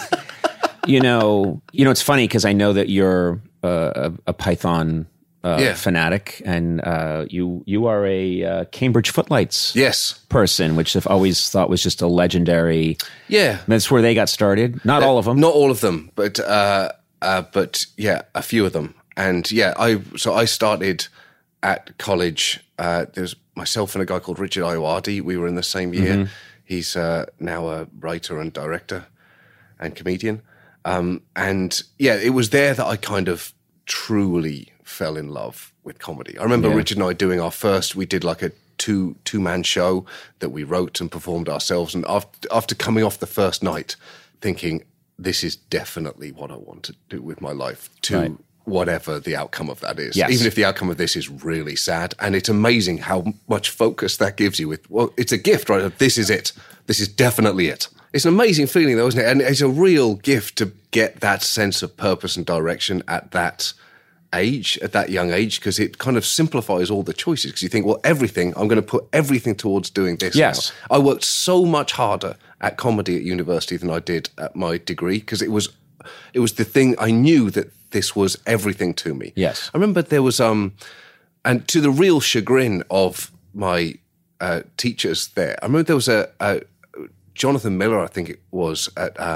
it's funny because I know that you're a Python fanatic, and you are a Cambridge Footlights person, which I've always thought was just a legendary. Yeah, that's where they got started. Not all of them. Not all of them, but yeah, a few of them. And yeah, I started at college. There's myself and a guy called Richard Ayoade. We were in the same year. Mm-hmm. He's now a writer and director and comedian. And yeah, it was there that I kind of truly fell in love with comedy. I remember Richard and I doing we did like a two-man show that we wrote and performed ourselves. And after coming off the first night, thinking, this is definitely what I want to do with my life, whatever the outcome of that is. Yes. Even if the outcome of this is really sad. And it's amazing how much focus that gives you with, well, it's a gift, right? This is it. This is definitely it. It's an amazing feeling, though, isn't it? And it's a real gift to get that sense of purpose and direction at that age, at that young age, because it kind of simplifies all the choices. Because you think, well, I'm going to put everything towards doing this. Yes. Now. I worked so much harder at comedy at university than I did at my degree, because it was the thing I knew that this was everything to me. Yes. I remember there was, and to the real chagrin of my teachers there, I remember there was a Jonathan Miller, I think it was,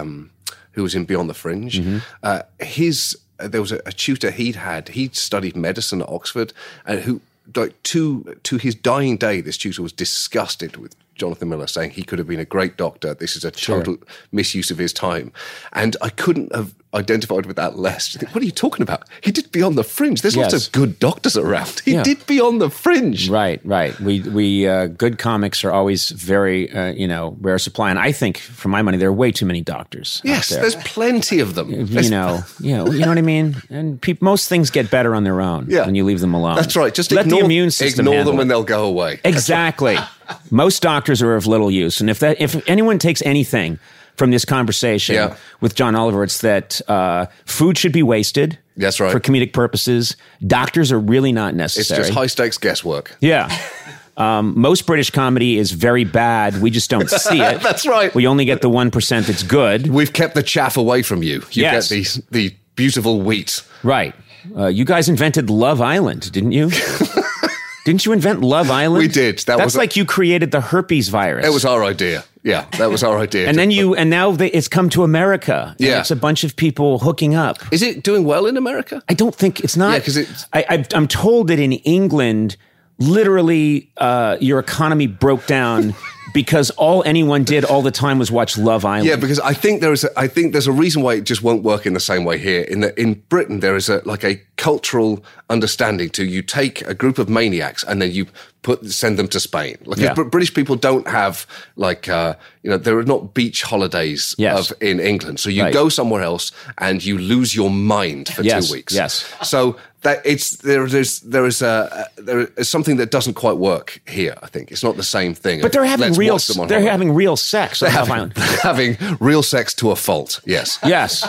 who was in Beyond the Fringe. Mm-hmm. There was a tutor he'd studied medicine at Oxford, and who, like, to his dying day, this tutor was disgusted with Jonathan Miller, saying he could have been a great doctor. This is a total misuse of his time. And I couldn't have identified with that less. What are you talking about? He did Beyond the Fringe. There's lots of good doctors around. He did Beyond the Fringe. Right. We good comics are always very, rare supply. And I think, for my money, there are way too many doctors. Yes, there's plenty of them. You know what I mean? And most things get better on their own when you leave them alone. That's right. Just let the immune system ignore them and they'll go away. Exactly. Most doctors are of little use. And if anyone takes anything from this conversation with John Oliver, it's that food should be wasted. That's right. For comedic purposes. Doctors are really not necessary. It's just high-stakes guesswork. Yeah. Most British comedy is very bad. We just don't see it. That's right. We only get the 1% that's good. We've kept the chaff away from you. You get the beautiful wheat. Right. You guys invented Love Island, didn't you? Didn't you invent Love Island? We did. That's like you created the herpes virus. It was our idea. Yeah, that was our idea. And now it's come to America. Yeah, it's a bunch of people hooking up. Is it doing well in America? I don't think it's not. Yeah, because I'm told that in England, literally, your economy broke down because all anyone did all the time was watch Love Island. Yeah, because I think there's a reason why it just won't work in the same way here. In Britain, there is a cultural understanding to you take a group of maniacs and then you send them to Spain. British people don't have there are not beach holidays in England. So you go somewhere else and you lose your mind for 2 weeks. Yes. So that there is something that doesn't quite work here. I think it's not the same thing. But they're having real sex on Love Island. They're having real sex to a fault. Yes. Yes.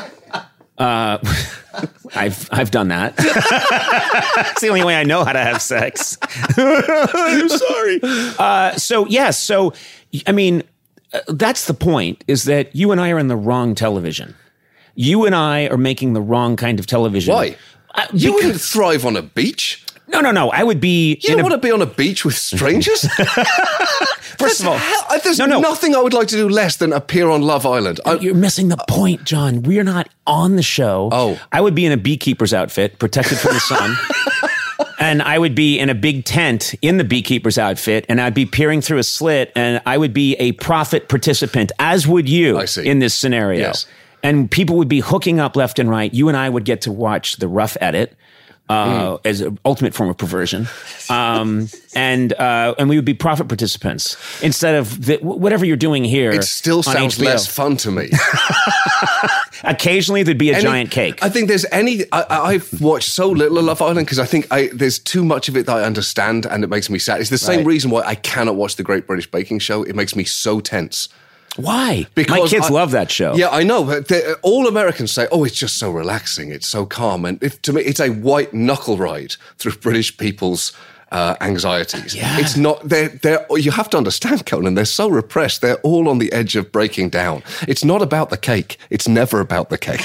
I've done that. It's the only way I know how to have sex. I'm sorry. So I mean, that's the point, is that you and I are in the wrong television. You and I are making the wrong kind of television. Why? You wouldn't thrive on a beach. No. I would be. You don't want to be on a beach with strangers? First of all, there's nothing I would like to do less than appear on Love Island. You're missing the point, John. We're not on the show. Oh. I would be in a beekeeper's outfit, protected from the sun. And I would be in a big tent in the beekeeper's outfit, and I'd be peering through a slit, and I would be a profit participant, as would you in this scenario. Yes. And people would be hooking up left and right. You and I would get to watch the rough edit. As an ultimate form of perversion, and we would be profit participants instead of whatever you're doing here. It still sounds less fun to me. Occasionally, there'd be a giant cake. I think I've watched so little of Love Island because I think there's too much of it that I understand, and it makes me sad. It's the same reason why I cannot watch the Great British Baking Show. It makes me so tense. Why? Because my kids love that show. Yeah, I know. But all Americans say, "Oh, it's just so relaxing. It's so calm." And to me, it's a white knuckle ride through British people's anxieties. Yeah. It's not. You have to understand, Conan. They're so repressed. They're all on the edge of breaking down. It's not about the cake. It's never about the cake.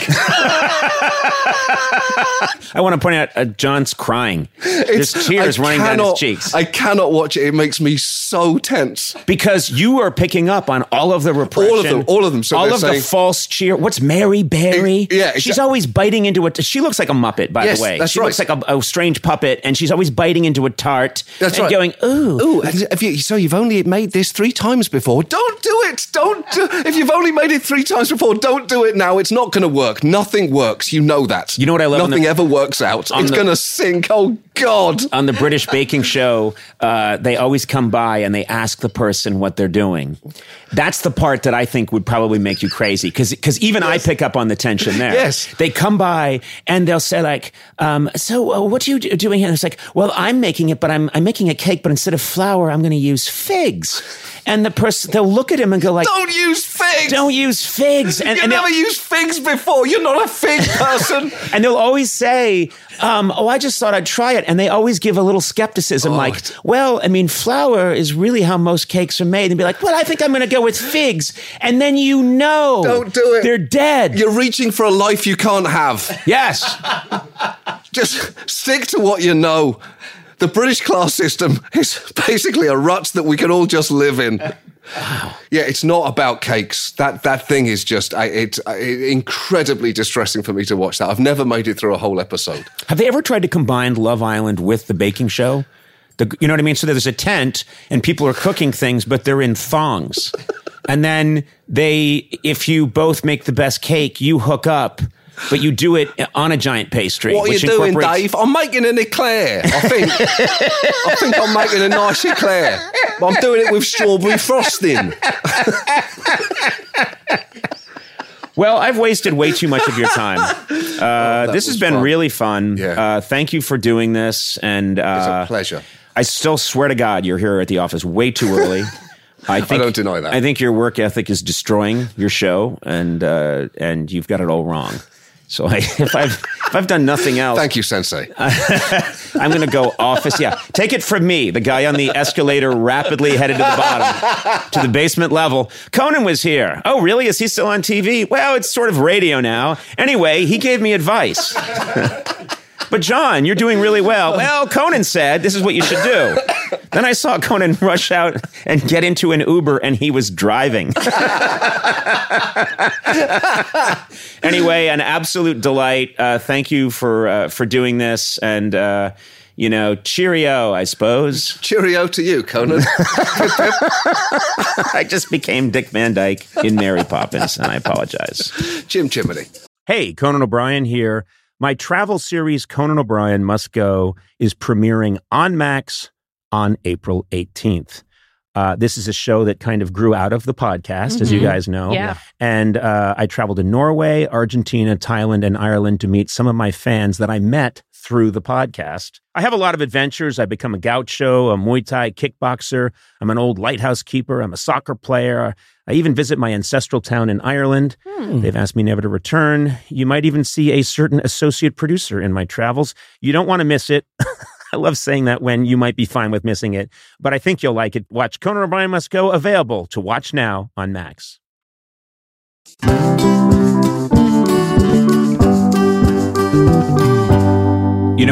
I want to point out John's crying. There's tears running down his cheeks. I cannot watch it. It makes me so tense. Because you are picking up on all of the repression. All of them. So all of the false cheer. What's Mary Berry? She's always biting into it. She looks like a Muppet, by the way. She looks like a strange puppet, and she's always biting into a tart. That's and going, ooh. So you've only made this 3 times before. Don't do it. If you've only made it 3 times before, don't do it now. It's not going to work. Nothing works. You know that. You know what I love? Nothing ever works out. It's going to sink. Oh, God. On the British Baking Show, they always come by and they ask the person what they're doing. That's the part that I think would probably make you crazy, because even I pick up on the tension there. Yes. They come by and they'll say like, so what are you doing here? And it's like, well, I'm making it, but I'm making a cake, but instead of flour, I'm going to use figs. And the person, they'll look at him and go like, don't use figs. Don't use figs. And never used figs before. You're not a fig person. And they'll always say, I just thought I'd try it. And they always give a little skepticism like, well, I mean, flour is really how most cakes are made. And be like, well, I think I'm going to go with figs. And then don't do it. They're dead. You're reaching for a life you can't have. Yes. Just stick to what you know. The British class system is basically a rut that we can all just live in. Wow. Yeah, it's not about cakes. That thing is just it's incredibly distressing for me to watch that. I've never made it through a whole episode. Have they ever tried to combine Love Island with the baking show? You know what I mean? So there's a tent and people are cooking things, but they're in thongs. And then if you both make the best cake, you hook up. But you do it on a giant pastry. What are you doing, Dave? I'm making an eclair. I think I'm making a nice eclair. But I'm doing it with strawberry frosting. Well, I've wasted way too much of your time. This has been really fun. Yeah. Thank you for doing this. And it's a pleasure. I still swear to God, you're here at the office way too early. I don't deny that. I think your work ethic is destroying your show, and you've got it all wrong. So if I've done nothing else, thank you, Sensei. I'm going to go office. Yeah, take it from me, the guy on the escalator, rapidly headed to the bottom, to the basement level. Conan was here. Oh, really? Is he still on TV? Well, it's sort of radio now. Anyway, he gave me advice. But John, you're doing really well. Well, Conan said this is what you should do. Then I saw Conan rush out and get into an Uber, and he was driving. Anyway, an absolute delight. Thank you for doing this, and cheerio, I suppose. Cheerio to you, Conan. I just became Dick Van Dyke in Mary Poppins, and I apologize. Jim Chimney. Hey, Conan O'Brien here. My travel series, Conan O'Brien Must Go, is premiering on Max on April 18th. This is a show that kind of grew out of the podcast, as you guys know. Yeah. And I traveled to Norway, Argentina, Thailand, and Ireland to meet some of my fans that I met through the podcast. I have a lot of adventures. I've become a gaucho, a Muay Thai kickboxer. I'm an old lighthouse keeper. I'm a soccer player. I even visit my ancestral town in Ireland. They've asked me never to return. You might even see a certain associate producer in my travels. You don't want to miss it. I love saying that when you might be fine with missing it, but I think you'll like it. Watch Conan O'Brien Must Go, available to watch now on Max.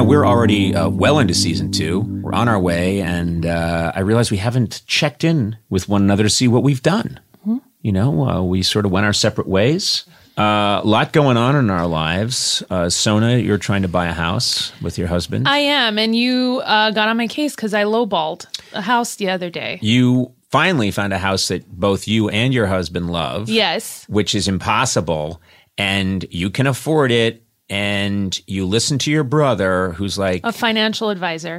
we're already well into season 2. We're on our way, and I realize we haven't checked in with one another to see what we've done. We sort of went our separate ways. A lot going on in our lives. Sona, you're trying to buy a house with your husband. I am, and you got on my case because I lowballed a house the other day. You finally found a house that both you and your husband love. Yes. Which is impossible, and you can afford it. And you listen to your brother, who's like a financial advisor.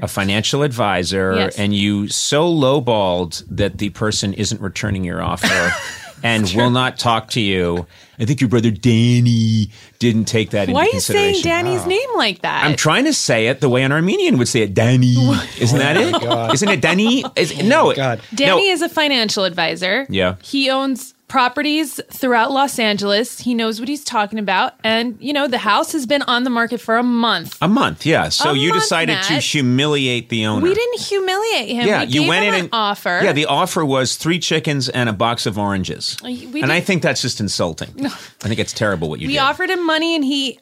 Yes. And you so lowballed that the person isn't returning your offer and will not talk to you. I think your brother Danny didn't take that into consideration. Why are you saying Danny's name like that? I'm trying to say it the way an Armenian would say it, Danny. Isn't that it? God. Isn't it Danny? No. God. Danny is a financial advisor. Yeah. He owns properties throughout Los Angeles. He knows what he's talking about. And, the house has been on the market for a month. A month, yeah. So you decided to humiliate the owner. We didn't humiliate him. Yeah, we gave him an offer. Yeah, the offer was 3 chickens and a box of oranges. I think that's just insulting. No. I think it's terrible what you did. We offered him money, and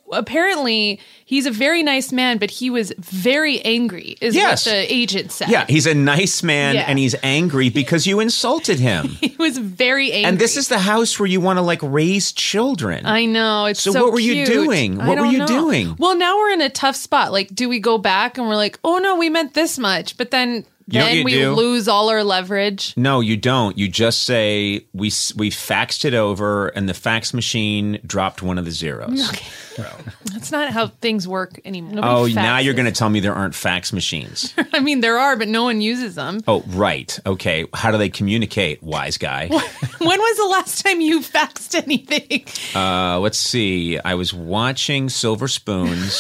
he's a very nice man, but he was very angry, is what the agent said. Yeah, he's a nice man, and he's angry because you insulted him. He was very angry. And this is the house where you want to raise children. I know. It's so what were cute. you doing? What were you doing? Well, now we're in a tough spot. Do we go back and we're like, oh no, we meant this much, but then we lose all our leverage? No, you don't. You just say we faxed it over, and the fax machine dropped one of the zeros. Okay. That's not how things work anymore. Nobody now faxes. You're going to tell me there aren't fax machines. I mean, there are, but no one uses them. Oh, right. Okay. How do they communicate, wise guy? When was the last time you faxed anything? Let's see. I was watching Silver Spoons,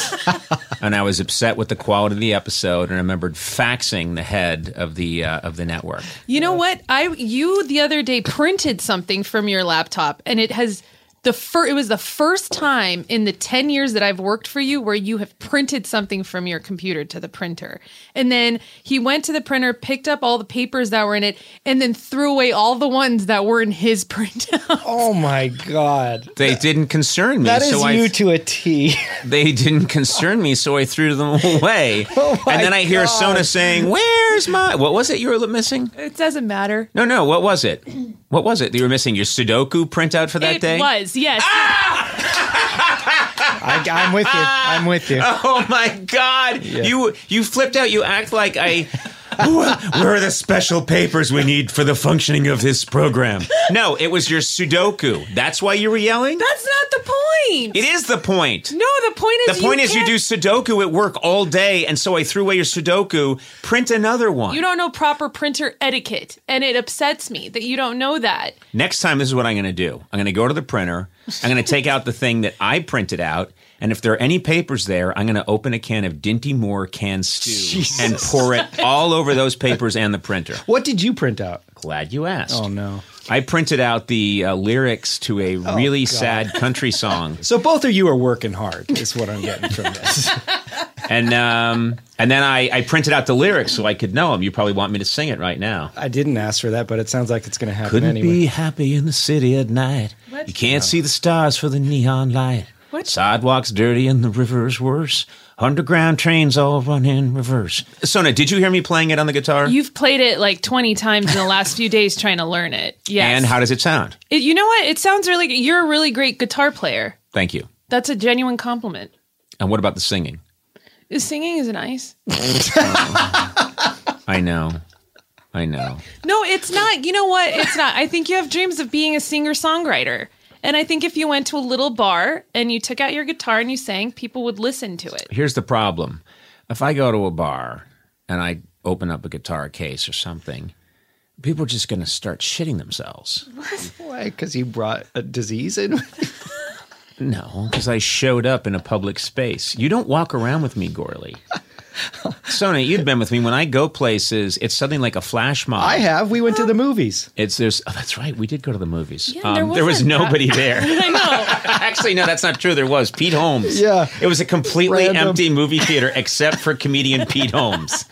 and I was upset with the quality of the episode, and I remembered faxing the head of the network. You know what? You the other day printed something from your laptop, and it has it was the first time in the 10 years that I've worked for you where you have printed something from your computer to the printer. And then he went to the printer, picked up all the papers that were in it, and then threw away all the ones that were in his printout. Oh my God. They didn't concern me. That is you to a T. They didn't concern me, so I threw them away. And then I hear Sona saying, "Where's my..." What was it you were missing? It doesn't matter. No. What was it? What was it? You were missing your Sudoku printout for that day? It was, yes. I'm with you. I'm with you. Oh my God. Yeah. You flipped out. You act like where are the special papers we need for the functioning of this program? No, it was your Sudoku. That's why you were yelling? That's not the point. It is the point. No, the point is you do Sudoku at work all day, and so I threw away your Sudoku. Print another one. You don't know proper printer etiquette, and it upsets me that you don't know that. Next time, this is what I'm going to do. I'm going to go to the printer. I'm going to take out the thing that I printed out, and if there are any papers there, I'm going to open a can of Dinty Moore canned stew and pour it all over those papers and the printer. What did you print out? Glad you asked. Oh, no. I printed out the lyrics to a really sad country song. So both of you are working hard, is what I'm getting from this. And then I printed out the lyrics so I could know them. You probably want me to sing it right now. I didn't ask for that, but it sounds like it's going to happen Couldn't anyway. be happy in the city at night. What? You can't see the stars for the neon light. What? Sidewalks dirty and the river's worse. Underground trains all run in reverse. Sona, did you hear me playing it on the guitar? You've played it like 20 times in the last few days trying to learn it. Yes. And how does it sound? You know what? It sounds really good. You're a really great guitar player. Thank you. That's a genuine compliment. And what about the singing? The singing is nice. I know. No, it's not. You know what? It's not. I think you have dreams of being a singer-songwriter. And I think if you went to a little bar and you took out your guitar and you sang, people would listen to it. Here's the problem. If I go to a bar and I open up a guitar case or something, people are just going to start shitting themselves. What? Why? Because you brought a disease in? No, because I showed up in a public space. You don't walk around with me, Gorley. Sona, you've been with me. When I go places, it's something like a flash mob. I have. We went to the movies. That's right. We did go to the movies. Yeah, there was nobody there. I know. Actually, no, that's not true. There was Pete Holmes. Yeah. It was a completely empty movie theater except for comedian Pete Holmes.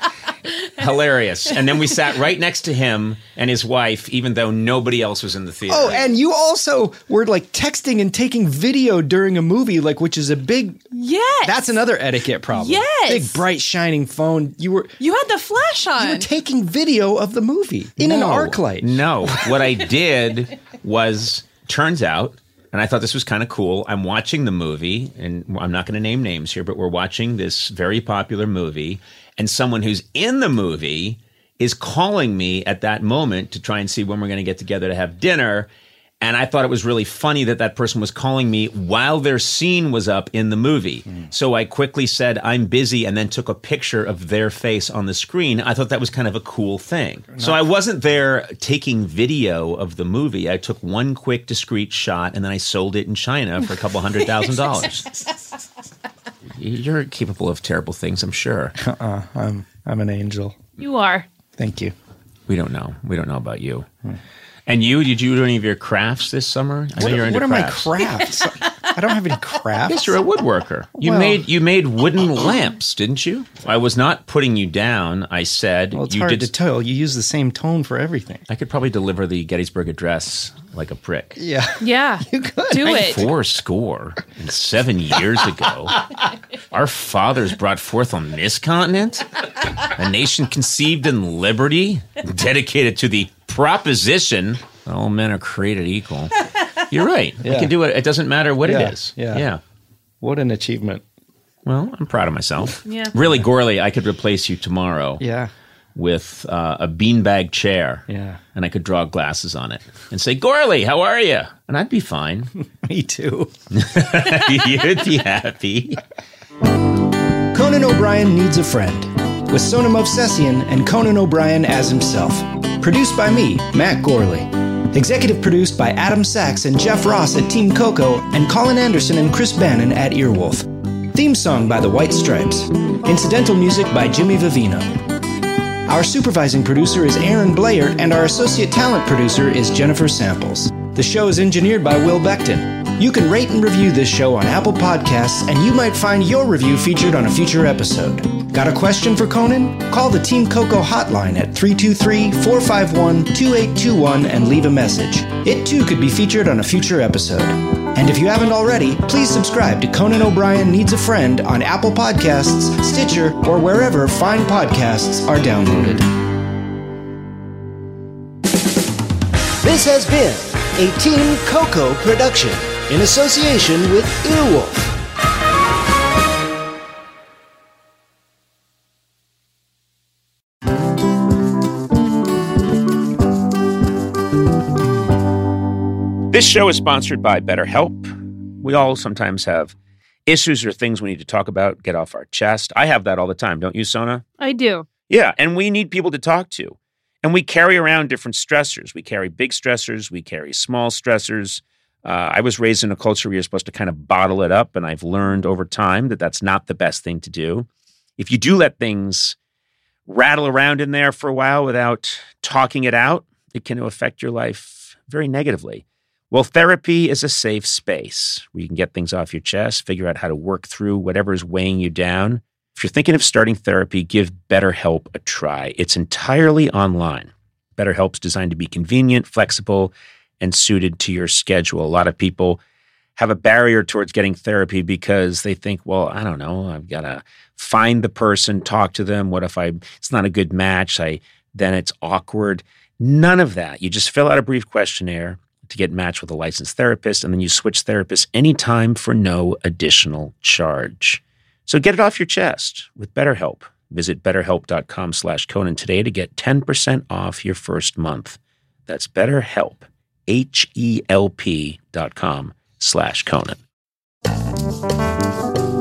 Hilarious. And then we sat right next to him and his wife, even though nobody else was in the theater. Oh, and you also were like texting and taking video during a movie, like, which is a big. Yes. That's another etiquette problem. Yes. Big, bright, shining phone. You had the flash on. You were taking video of the movie in an arc light. No. What I did was, turns out, and I thought this was kind of cool. I'm watching the movie, and I'm not going to name names here, but we're watching this very popular movie, and someone who's in the movie is calling me at that moment to try and see when we're going to get together to have dinner. And I thought it was really funny that that person was calling me while their scene was up in the movie. So I quickly said, I'm busy, and then took a picture of their face on the screen. I thought that was kind of a cool thing. So I wasn't there taking video of the movie. I took one quick, discreet shot, and then I sold it in China for a couple $100,000. You're capable of terrible things, I'm sure. I'm an angel. You are. Thank you. We don't know. We don't know about you. And you, did you do any of your crafts this summer? I know you're into crafts. What are my crafts? I don't have any crafts. Yes, you're a woodworker. You made wooden lamps, didn't you? I was not putting you down. I said it's hard to tell. You use the same tone for everything. I could probably deliver the Gettysburg Address like a prick. Yeah. Yeah. You could. Do it. 7 years ago, our fathers brought forth on this continent a nation conceived in liberty, dedicated to the proposition that all men are created equal. You're right. We can do it. It doesn't matter what it is. Yeah. What an achievement. Well, I'm proud of myself. Yeah. Really, Gorley, I could replace you tomorrow. Yeah. With a beanbag chair. Yeah. And I could draw glasses on it and say, Gorley, how are you? And I'd be fine. Me too. You'd be happy. Conan O'Brien Needs a Friend, with Sona Movsesian and Conan O'Brien as himself. Produced by me, Matt Gorley. Executive produced by Adam Sachs and Jeff Ross at Team Coco and Colin Anderson and Chris Bannon at Earwolf. Theme song by the White Stripes. Incidental music by Jimmy Vivino. Our supervising producer is Aaron Blair, and our associate talent producer is Jennifer Samples. The show is engineered by Will Beckton. You can rate and review this show on Apple Podcasts, and you might find your review featured on a future episode. Got a question for Conan? Call the Team Coco hotline at 323-451-2821 and leave a message. It too could be featured on a future episode. And if you haven't already, please subscribe to Conan O'Brien Needs a Friend on Apple Podcasts, Stitcher, or wherever fine podcasts are downloaded. This has been a Team Coco production in association with Earwolf. This show is sponsored by BetterHelp. We all sometimes have issues or things we need to talk about, get off our chest. I have that all the time, don't you, Sona? I do. Yeah, and we need people to talk to. And we carry around different stressors. We carry big stressors. We carry small stressors. I was raised in a culture where you're supposed to kind of bottle it up, and I've learned over time that that's not the best thing to do. If you do let things rattle around in there for a while without talking it out, it can affect your life very negatively. Well, therapy is a safe space where you can get things off your chest, figure out how to work through whatever is weighing you down. If you're thinking of starting therapy, give BetterHelp a try. It's entirely online. BetterHelp's designed to be convenient, flexible, and suited to your schedule. A lot of people have a barrier towards getting therapy because they think, well, I don't know, I've got to find the person, talk to them. What if it's not a good match? Then it's awkward. None of that. You just fill out a brief questionnaire to get matched with a licensed therapist, and then you switch therapists anytime for no additional charge. So get it off your chest with BetterHelp. Visit BetterHelp.com/Conan today to get 10% off your first month. That's BetterHelp, HELP.com/Conan.